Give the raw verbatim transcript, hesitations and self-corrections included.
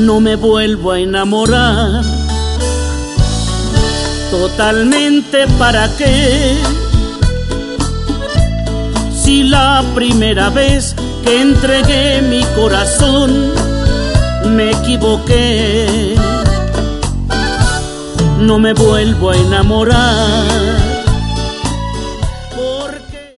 no me vuelvo a enamorar. Totalmente, ¿para qué? Si la primera vez que entregué mi corazón me equivoqué, no me vuelvo a enamorar.